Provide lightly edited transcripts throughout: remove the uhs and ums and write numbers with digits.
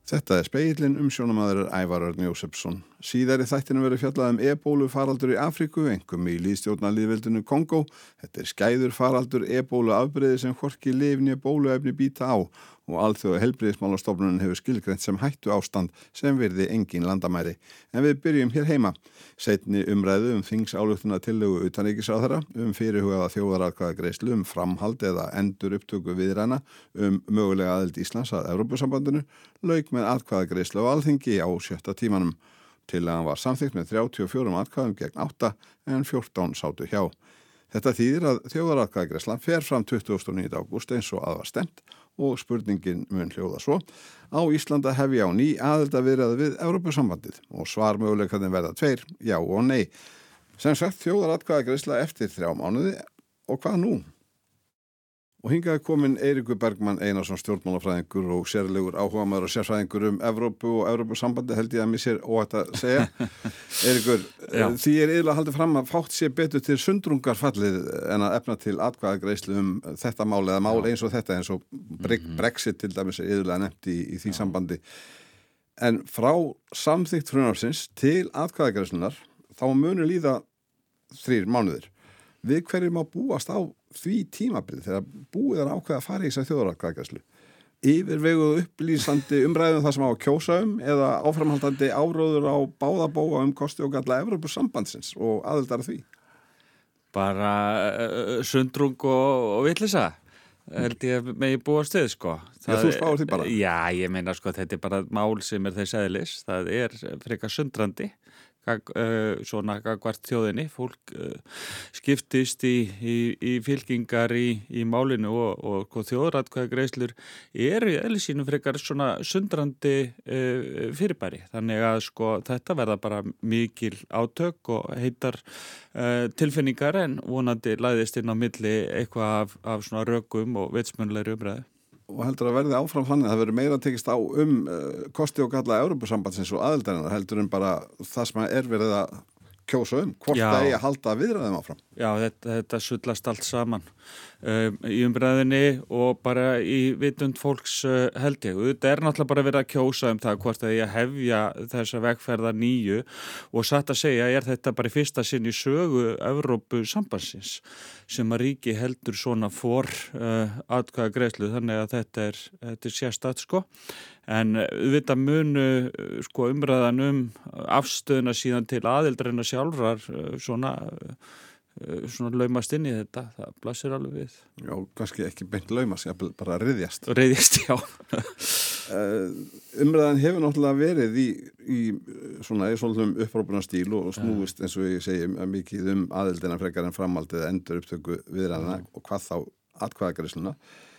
Þetta Spegillinn, umsjónamaður Ævar Örn Jósepsson. Síðar í þættinu verður fjallað ebólu faraldur í Afríku, einkum í lýðstjórnarlýðveldinu Kongó. Þetta skæður faraldur ebólu afbrigði sem hvorki lyf né bóluefni bíta á og alþjóða heilbrigðismálastofnunin hefur skilgreint sem hættu ástand sem virði engin landamæri. En við byrjum hér heima. Seinni umræðu þingsályktunartillögu utanríkisráðherra fyrirhugaða þjóðaratkvæðagreiðslu framhald eða endur upptöku viðræðna mögulega aðild Íslands að Evrópusambandinu lauk með atkvæðagreiðslu á Alþingi á 7. tímanum. Tillagan var samþykkt með 34 atkvæðum gegn 8 en 14 sátu hjá. Þetta þýðir að þjóðaratkvæðagreiðslan fer fram 29. ágúst eins og að var stefnt og spurningin mun hljóða svo. Á Íslandi hefja á ný aðildarviðræður við Evrópusambandið og svarmöguleikarnir verða 2, já og nei. Sem sagt þjóðaratkvæðagreiðsla eftir 3 mánuði og hvað nú? Og hingað komin Eiríkur Bergmann Einarsson, stjórnmálafræðingur og sérlegur áhugamaður og sérfræðingur Evrópu og Evrópusambandi, held ég að mér sér óhætt að segja. Eiríkur, því yfirlega haldið fram að fátt sé betur til sundrungar fallið en að efna til atkvæðagreiðslu þetta mál eða mál eins og þetta, eins og Brexit til dæmis yfirlega nefnt í því sambandi. En frá samþykkt frumvarpsins til atkvæðagreiðslunar þá munur líða 3 mánuðir. Við hverju má búast á því tímabilið þegar búið ákveða að fara í þessa þjóðaratkvæðagreiðslu? Yfirveguð upplýsandi umræðum það sem á að kjósa eða áframhaldandi áróður á báða bóga kosti og galla Evrópusambandsins og aðildar því? Bara sundrung og vitleysa, held ég megi búast við, sko. Þú spáir því bara? Já, ég meina, sko, þetta bara mál sem þess eðlis. Það frekar sundrandi. Svona gagvart þjóðinni, fólk skiptist í fylkingar í málinu og þjóðaratkvæðagreiðslur eru í eðli sínu frekar svona sundrandi fyrirbæri, þannig að sko þetta verða bara mikil átök og heitar tilfinningar en vonandi læðist inn á milli eitthvað af svona rökum og vitsmunlegri umræðu. Og heldur að verði áfram þannig að það verður meira tekist á kosti og galla Evrópusambandsins og aðildarinnar heldur bara það sem verið að kjósa hvort það eigi að halda viðræðum áfram. Já, þetta sullast allt saman í umræðinni og bara í vitund fólks held ég. Þetta náttúrulega bara verið að kjósa það hvort það eigi að hefja þessa vegferða nýju og satt að segja þetta bara í fyrsta sinn í sögu Evrópusambandsins sem að ríki heldur svona atkvæðagreiðslu þannig að þetta er sérstakt sko. En þetta munu sko umræðan afstöðuna síðan til aðildarinnar sjálfrar svona laumast inn í þetta, það blasir alveg við. Já, kannski ekki beint laumast, bara ryðjast. Ryðjast, já. Umræðan hefur náttúrulega verið í svona upprópunarstíl og snúist eins og ég segi mikið aðildina frekar en framhaldið eða endur upptöku viðræðna og hvað þá atkvæðagreiðsluna.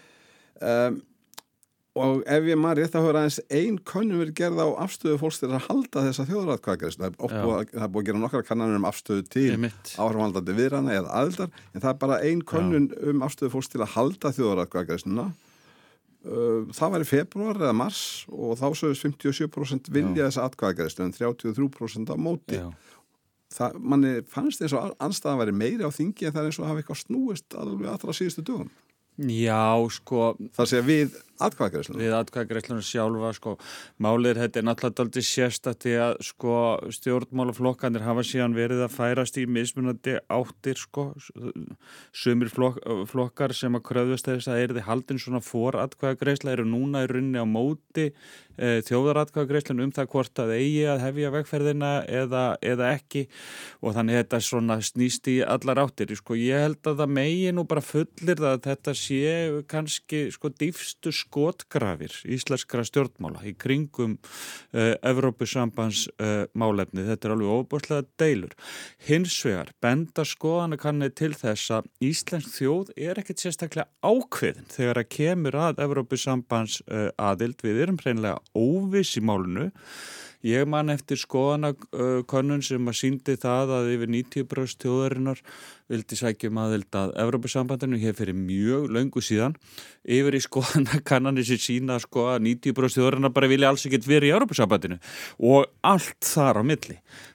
Og ef ég maður rétt að höra aðeins ein könnun verið gerð á afstöðu fólks til að halda þessa þjóðaratkvæðagreiðslu. Það er búið að gera nokkra kannanir afstöðu til áframhaldandi viðræðna eða aðildar, en það er bara ein könnun afstöðu fólks til að halda þjóðaratkvæðagreiðsluna. Það var í febrúar eða mars og þá sögðust 57% vilja þessa atkvæðagreiðslu en 33% á móti. Manni fannst eins og andstæðan væri meiri á þingi en það er eins og hafi eitthvað snúist alveg allra síðustu dögum. Já, sko. Það sé við atkvæðagreiðsluna. Við atkvæðagreiðsluna sjálfa, sko. Málið þetta er náttúrulega dálítið sérstakt því að, sko, stjórnmálaflokkarnir hafa síðan verið að færast í mismunandi áttir, sko. Sumir flokkar sem að kröfðust þess að yrði haldin svona atkvæðagreiðsla eru núna í rauninni á móti þjóðaratkvæðagreiðslun það hvort að eigi að hefja vegferðina eða ekki og þannig þetta svona snýst í allar áttir. Sko, ég held að það megi nú bara fullir að þetta sé kannski sko dýfstu skotgrafir íslenskra stjórnmála í kringum Evrópusambands málefni. Þetta er alveg óbúrslega deilur. Hins vegar benda skoðanakannir til þess að íslensk þjóð ekkert sérstaklega ákveðin þegar að kemur að Evrópusambands aðild. Við erum hreinlega óviss í málinu. Ég man eftir skoðanakönnun sem að sýndi það að yfir 90% þjóðarinnar vildi sækja aðild að Evrópusambandinu hér fyrir mjög löngu síðan. Yfir í skoðanakannanir sem sýna að 90% þjóðarinnar bara vilja alls ekkert vera í Evrópusambandinu og allt þar á milli.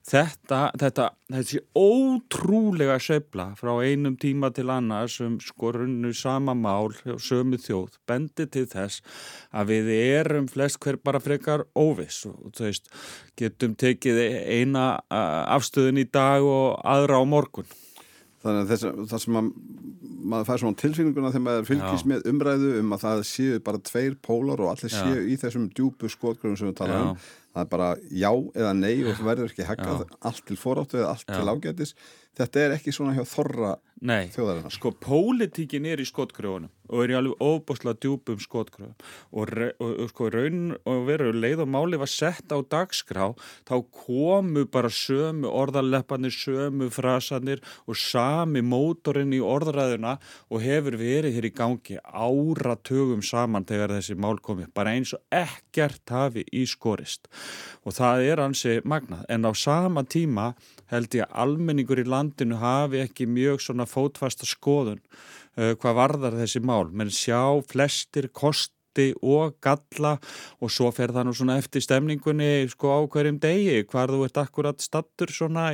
þessi ótrúlega sveifla frá einum tíma til annars sko runnu sama mál sömu þjóð bendi til þess að við erum flest hver bara frekar óviss og þú veist, getum tekið eina afstöðun í dag og aðra á morgun. Þannig að það sem maður fær svona tilfinninguna þegar maður fylgist með umræðu að það séu bara 2 pólar og allir séu í þessum djúpu skotgröfum sem við tala það bara já eða nei og það verður ekki haggað allt til foráttu eða allt til ágætis. Þetta ekki svona hjá þorra þjóðarinnar. Sko, pólitíkin í skotgröfunum og í alveg óbúslega djúpum skotgröfum og sko raun og veru leið og máli var sett á dagskrá þá komu bara sömu orðaleppanir, sömu frasarnir og sami mótorinn í orðræðuna og hefur verið hér í gangi áratugum saman þegar þessi mál komi, bara eins og ekkert hafi í skorist og það ansi magnað, en á sama tíma held ég að almenningur í landinu hafi ekki mjög svona fótfasta skoðun hvað varðar þessi mál, menn sjá flestir kosti og galla og svo fer það nú svona eftir stemningunni sko á hverjum degi hvar þú ert akkurat stattur svona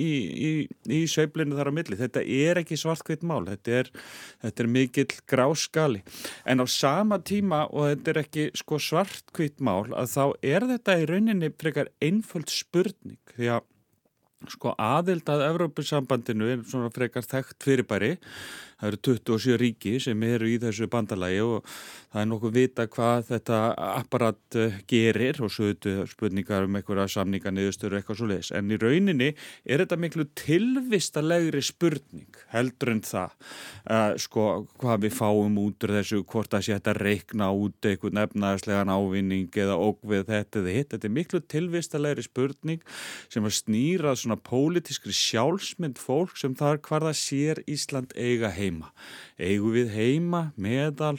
í sveiflinu þar á milli. Þetta ekki svarthvítt mál, þetta mikill gráskali en á sama tíma og þetta ekki sko svarthvítt mál að þá þetta í rauninni frekar einföld spurning því að sko aðild að Evrópusambandinu svona frekar þekkt fyrirbæri. Það eru 27 ríki sem eru í þessu bandalagi og það nokkuð vita hvað þetta apparat gerir og svo spurningar einhverja samninga niðurstöður eitthvað svoleiðis. En í rauninni þetta miklu tilvistalegri spurning heldur en það. Sko hvað við fáum út úr þessu, hvort það sé hægt að reikna út einhvern efnahagslegan ávinning eða ógvið þetta eða hitt. Þetta miklu tilvistalegri spurning sem að snýra svona pólitískri sjálfsmynd fólk sem þar hvar það sér Ísland eiga heima. Eigum við heima meðal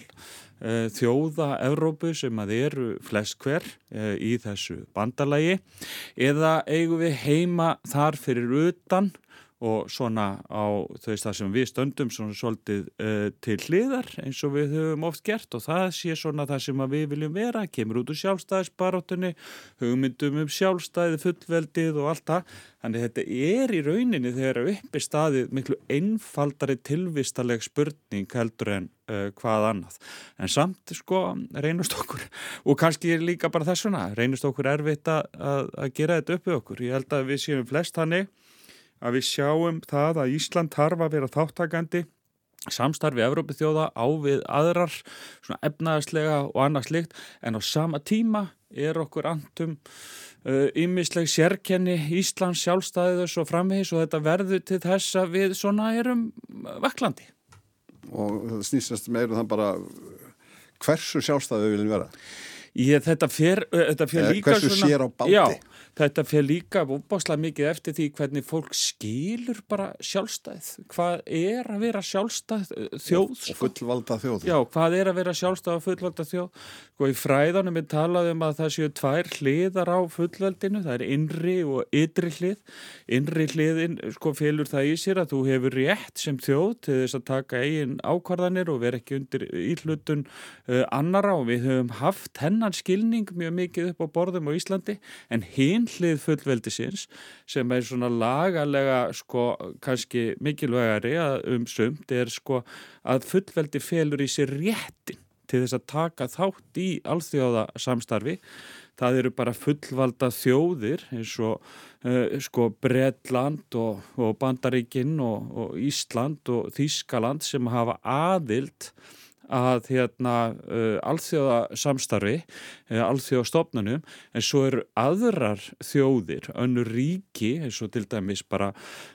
þjóða Evrópu sem að eru flest hver í þessu bandalagi eða eigum við heima þar fyrir utan og svona á það sem við stöndum svona svolítið til hliðar eins og við höfum oft gert og það sé svona það sem að við viljum vera, kemur út úr sjálfstæðisbaráttunni, hugmyndum sjálfstæði, fullveldið og allt það. Þannig þetta í rauninni þegar uppi staðið miklu einfaldari tilvistaleg spurning heldur en hvað annað. En samt sko reynast okkur og kannski líka bara þessuna, reynast okkur erfitt að gera þetta upp við okkur. Ég held að við séum flest þannig að við sjáum það að Ísland þarf að vera þáttakandi samstarfi Evrópuþjóða á við aðrar svona efnahagslega og annað slíkt en á sama tíma okkur antum ýmisleg sérkenni Íslands sjálfstæðis og framvegis og þetta verður til þess að við svona erum vaklandi. Og það snýst meira það bara hversu sjálfstæði við viljum vera? Þetta fer líka hversu svona, sér á báti? Já, þetta fer líka óbáslega mikið eftir því hvernig fólk skilur bara sjálfstæð. Hvað að vera sjálfstæð þjóð? Og fullvalda þjóð. Já, hvað að vera sjálfstæð og fullvalda þjóð? Sko í fræðunum við talaðum að það séu 2 hliðar á fullveldinu. Það innri og ytri hlið. Innri hliðin sko felur það í sér að þú hefur rétt sem þjóð til þess að taka eigin ákvarðanir og vera ekki undir íhlutun annarra og við höfum haft hennan skilning mjög mikið upp á borðum á Íslandi en hin hlið fullveldisins sem svona lagalega sko kannski mikilvægari að sumt sko að fullveldi felur í sér réttin til þess að taka þátt í alþjóðasamstarfi. Það eru bara fullvalda þjóðir eins og sko Bretland og Bandaríkin og Ísland og Þýskaland sem hafa aðild að alþjóðasamstarfi, alþjóðastofnunum, en svo eru aðrar þjóðir, önnur ríki, eins og til dæmis bara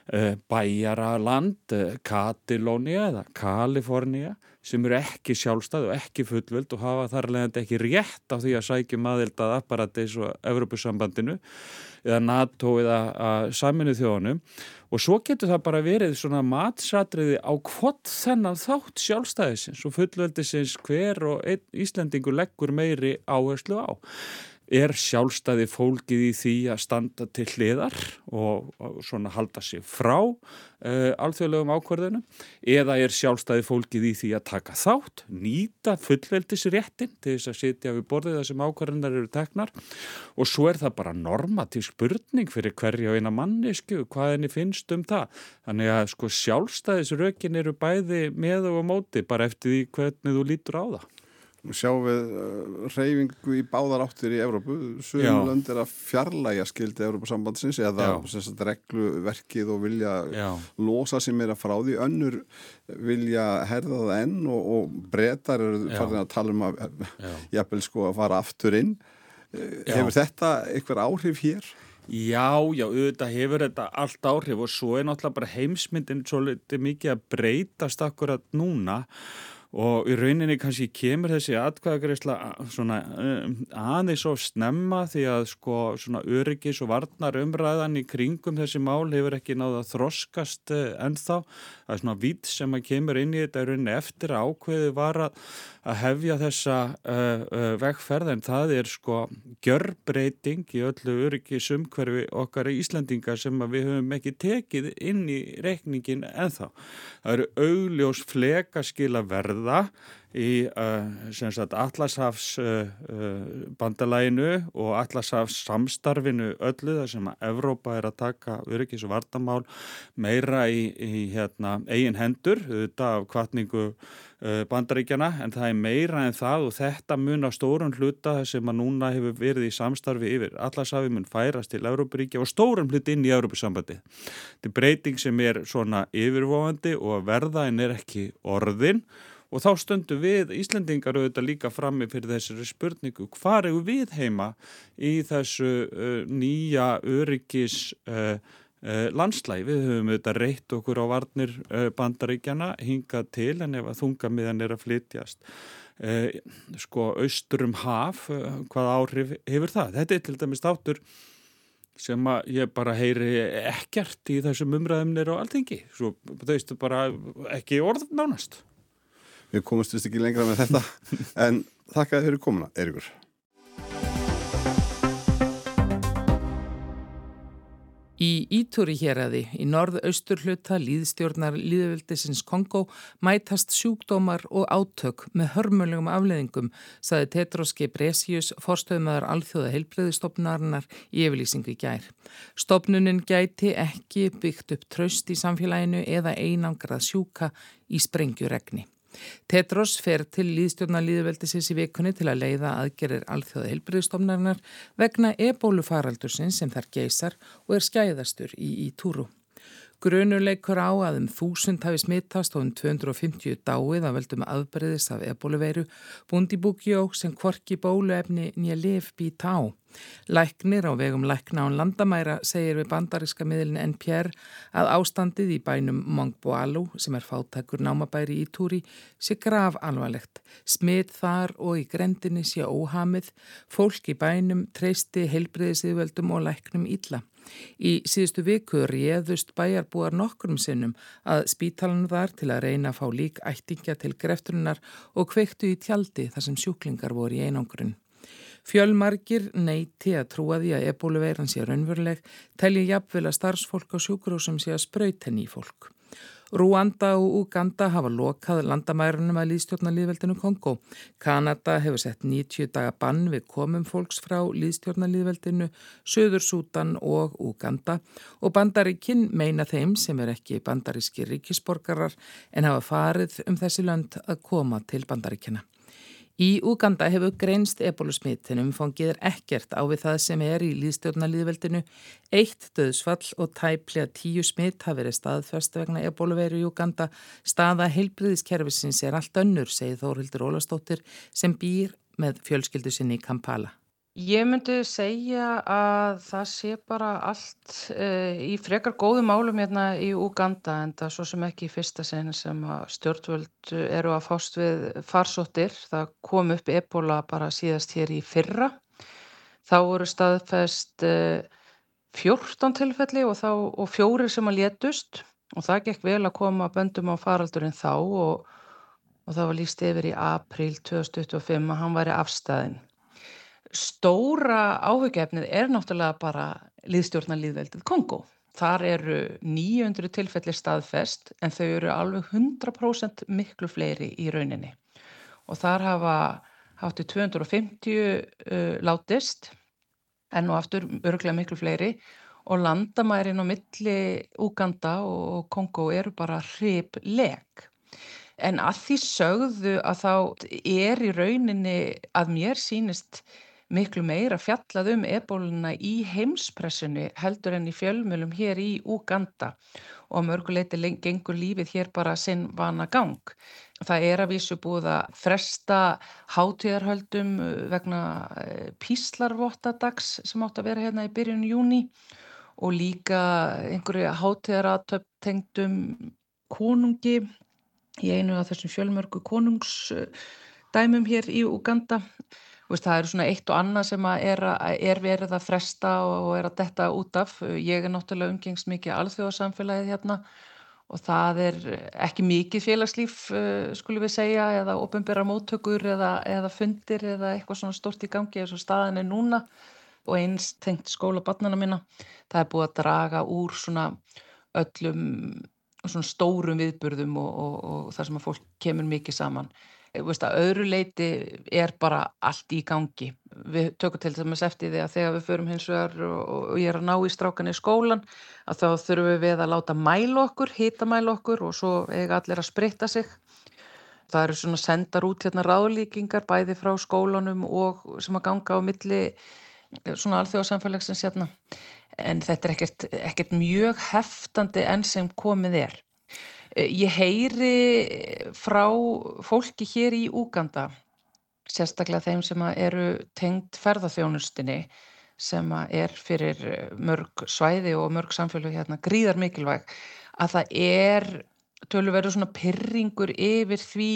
Bæjaraland, Katalónía eða Kalifornía, sem eru ekki sjálfstæð og ekki fullvöld og hafa þar leiðandi ekki rétt á því að sækjum aðild að apparati eins og Evrópusambandinu eða NATO eða Sameinuðu þjóðunum og svo getur það bara verið svona matsatriði á hvort þennan þátt sjálfstæðisins og fullveldisins hver og einn Íslendingur leggur meiri áherslu á. sjálfstæði fólgið í því að standa til hliðar og svona halda sig frá alþjóðlegum ákvörðunum eða sjálfstæði fólgið í því að taka þátt, nýta fullveldisréttin til þess að sitja við borðið þar sem ákvörðunar eru teknar og svo það bara normatív spurning fyrir hverja og eina mannesku hvað henni finnst það. Þannig að sko sjálfstæðisrökin eru bæði með og á móti bara eftir því hvernig þú lítur á það. Nú sjáum við hreyfingu í báðar áttir í Evrópu. Sum lönd að fjarlægja skildi Evrópusambandsins eða regluverkið og vilja losa sig meira frá því. Önnur vilja herða það enn og Bretar eru farin að tala að jafnvel sko að fara aftur inn. Hefur þetta einhver áhrif hér? Já, auðvitað hefur þetta allt áhrif og svo náttúrulega bara heimsmyndin svolítið mikið að breytast akkurat núna. Og í rauninni kannski kemur þessi atkvæðagreiðsla svona aðeins of snemma því að sko svona öryggis og varnar umræðan í kringum þessi mál hefur ekki náð að þroskast ennþá. Það svona vídd sem að kemur inn í þetta í rauninni eftir að ákveðið var að hefja þessa vegferð en það sko gjörbreyting í öllu öryggisumhverfi okkar Íslendinga sem að við höfum ekki tekið inn í reikningin ennþá. Það eru augljós flekaskil að verða í sem sagt Atlantshafs bandalaginu og Atlantshafs samstarfinu öllu þar sem að Evrópa að taka öryggis- og varnarmál meira í eigin hendur, þetta af hvatningu Bandaríkjanna, en það meira en það og þetta mun á stórum hluta sem að núna hefur verið í samstarfi yfir Atlantshafi mun færast til Evrópuríkja og stórum hluti inn í Evrópusambandið. Þetta breyting sem svona yfirvofandi og að verða en ekki orðin. Og þá stöndum við Íslendingar auðvitað líka frammi fyrir þessari spurningu. Hvar eru við heima í þessu nýja öryggis landslægi? Við höfum auðvitað reitt okkur á varnir Bandaríkjanna hingað til en ef að þungamiðan að flytjast. Sko austur haf, hvað áhrif hefur það? Þetta til dæmis þáttur sem að ég bara heyri ekkert í þessum umræðum á Alþingi. Svo þau veistu bara ekki orð nánast. Við komumst vist ekki lengra með þetta, en þakka fyrir komuna, Eiríkur. Í Ítúri héraði í norðausturhluta lýðstjórnar lýðveldisins Kongó mætast sjúkdómar og átök með hörmulegum afleiðingum, sagði Tedros Ghebreyesus, forstöðumaður alþjóða heilbrigðisstofnunarinnar í yfirlýsingu í gær. Stofnunin gæti ekki byggt upp traust í samfélaginu eða einangrað sjúka í sprengjuregni. Tedros fer til lýðstjórnar lýðveldisins í vikunni til að leiða aðgerðir alþjóða heilbrigðisstofnunarinnar vegna ebólufaraldursins sem þar geisar og skæðastur í Ítúru. Grunur leikur á að 1000 hafi smitast og 250 dáið af völdum afbrigðis af ebóluveiru, Bundibugyo sem hvorki bóluefni né lyf býta á. Læknir á vegum lækna án landamæra segir við bandaríska miðlinn NPR að ástandið í bænum Mongboalu sem fátækur námabæri í Ítúri sé grafalvarlegt. Smit þar og í grendinni sé óhamið, fólk í bænum treysti heilbrigðisyfirvöldum og læknum illa. Í síðustu viku réðust bæjarbúar nokkrum sinnum að spítalanum þar til að reyna að fá lík ættingja til greftrunar og kveiktu í tjaldi þar sem sjúklingar voru í einangrun. Fjölmargir neiti að trúa því að ebóluveiran sé raunveruleg, telji jafnvel að starfsfólk á sjúkrahúsum sé að sprauta henni í fólk. Rúanda og Úganda hafa lokað landamærunum að lýðstjórnar lýðveldinu Kongó. Kanada hefur sett 90 daga bann við komum fólks frá lýðstjórnar lýðveldinu, Suður-Súdan og Úganda og Bandaríkin meina þeim sem ekki bandarískir ríkisborgarar en hafa farið þessi lönd að koma til Bandaríkjanna. Í Úganda hefur greinst ebólusmit en umfangið ekkert á við það sem í lýðstjórnarlýðveldinu. 1 dauðsfall og tæplega 10 smit hafa verið staðfest vegna ebóluveiru í Úganda. Staða heilbrigðiskerfisins allt önnur, segir Þórhildur Ólafsdóttir sem býr með fjölskyldu sinni í Kampala. Ég myndi segja að það sé bara allt í frekar góðum málum hérna í Úganda en það svo sem ekki í fyrsta sinn sem að stjórnvöld eru að fást við farsóttir. Það kom upp ebóla bara síðast hér í fyrra. Þá voru staðfest 14 tilfelli og 4 sem að létust og það gekk vel að koma böndum á faraldurinn þá og það var lýst yfir í apríl 2025 að hann væri afstæðinn. Stóra áhyggjuefnið náttúrulega bara lýðstjórnarlýðveldið Kongó. Þar eru 900 tilfelli staðfest en þau eru alveg 100% miklu fleiri í rauninni. Og þar hafa hátt í 250 látist, enn og aftur örugglega miklu fleiri og landamærin á milli Úganda og Kongó eru bara hriplek. En að því sögðu að þá í rauninni að mér sýnist miklu meira fjallað ebóluna í heimspressunni heldur en í fjölmiðlum hér í Úganda og að mörgu leyti gengur lífið hér bara sinn vanagang. Það að vísu búið að fresta hátíðarhöldum vegna píslarvottadags sem átti að vera hérna í byrjun júní og líka einhverju hátíðarathöfn tengdum konungi í einu af þessum fjölmörgu konungsdæmum hér í Úganda. Það eru svona eitt og annað sem verið að fresta og að detta út af. Ég náttúrulega umgengst mikið alþjóðasamfélagið hérna og það ekki mikið félagslíf, skulum við segja, eða opinberar móttökur eða fundir eða eitthvað svona stórt í gangi eins og staðan núna og eins tengt skóla barnanna minna. Það búið að draga úr svona öllum svona stórum viðburðum og þar sem að fólk kemur mikið saman. Að öðru leyti bara allt í gangi. Við tökum til dæmis eftir því að þegar við förum hins vegar og ég að ná í strákana í skólan að þá þurfum við að láta hitamæla okkur og svo eiga allir að spritta sig. Það eru svona sendar út hérna ráðlíkingar bæði frá skólanum og sem að ganga á milli svona alþjóðasamfélagsins hérna. En þetta ekkert mjög heftandi enn sem komið Ég heyri frá fólki hér í Úganda, sérstaklega þeim sem eru tengd ferðaþjónustunni, sem fyrir mörg svæði og mörg samfélög hérna gríðar mikilvæg, að það töluverður svona pirringur yfir því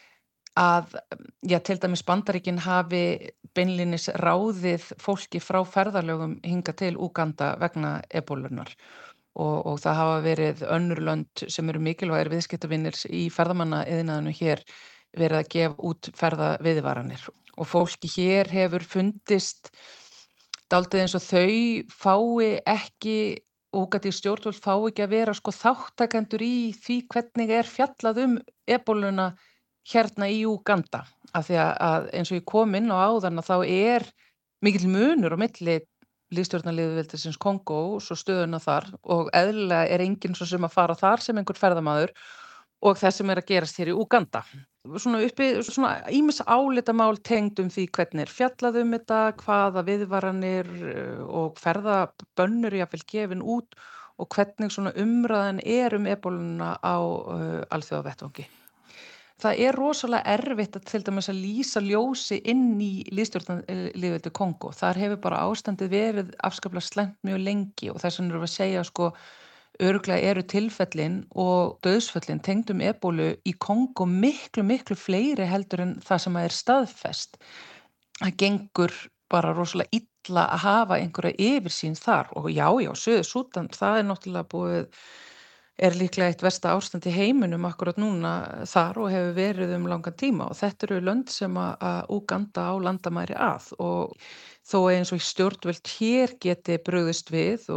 að til dæmis Bandaríkin hafi beinlínis ráðið fólki frá ferðalögum hingað til Úganda vegna ebólunar. Og það hafa verið önnur lönd sem eru mikilvægir viðskiptavinir í ferðamannaiðnaðinum hér verið að gefa út ferðaviðvaranir. Og fólki hér hefur fundist dálítið eins og þau fái ekki, úgandísk stjórnvöld fái ekki að vera þáttakendur í því hvernig fjallað ebóluna hérna í Úganda. Af því að eins og ég kom inn á áðan að þá mikill munur á milli lýðstjórnarlýðveldisins Kongó og svo stöðuna þar og eðlilega enginn svo sem að fara þar sem einhver ferðamaður og það sem að gerast hér í Úganda. Svona uppi svona ýmis álitamál tengd því hvernig fjallað þetta, hvaða viðvaranir og ferðabönnur jafnvel gefin út og hvernig svona umræðan ebóluna á alþjóðavettvangi. Það rosalega erfitt til dæmis að lýsa ljósi inn í lýðstjórnarlýðveldið Kongó. Þar hefur bara ástandið verið afskaplega slæmt mjög lengi og þess vegna við að segja örugglega eru tilfellin og dauðsföllin tengdum ebólu í Kongó miklu fleiri heldur en það sem staðfest. Það gengur bara rosalega illa að hafa einhverja yfirsýn þar og já, Suður-Súdan, það náttúrulega búið líklega eitt versta ástand í heiminum akkurat núna þar og hefur verið langan tíma og þetta eru lönd sem að Úganda á landamæri að og þó eins og stjórnvöld hér geti brugðist við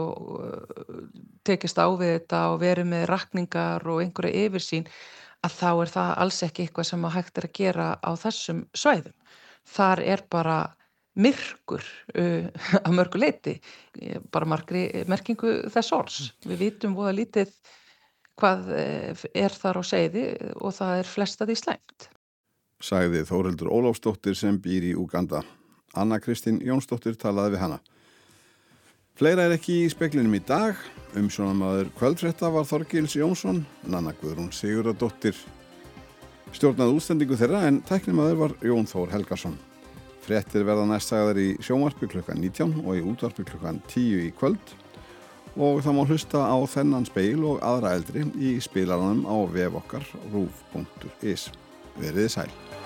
og tekist á við þetta og verið með rakningar og einhverja yfirsýn að þá það alls ekki eitthvað sem hægt að gera á þessum svæðum. Þar bara myrkur að mörgu leyti, bara margri merkingu þess orðs. Við vitum voða lítið hvað þar á seiði og það flest af því slæmt. Sagði Þórhildur Ólafsdóttir sem býr í Úganda. Anna Kristín Jónsdóttir talaði við hana. Fleira ekki í speklinum í dag. Umsjónarmaður kvöldfrétta var Þorgils Jónsson, Nanna Guðrún Sigurðardóttir. Stjórnaði útsendingu þeirra en tæknimaður var Jón Þór Helgason. Fréttir verða næst sagðar í sjónvarpi klukkan 19 og í útvarpi klukkan 10 í kvöld. Og það má hlusta á þennan speil og aðra eldri í spilaranum á vef okkar rúv.is. Verið sæl.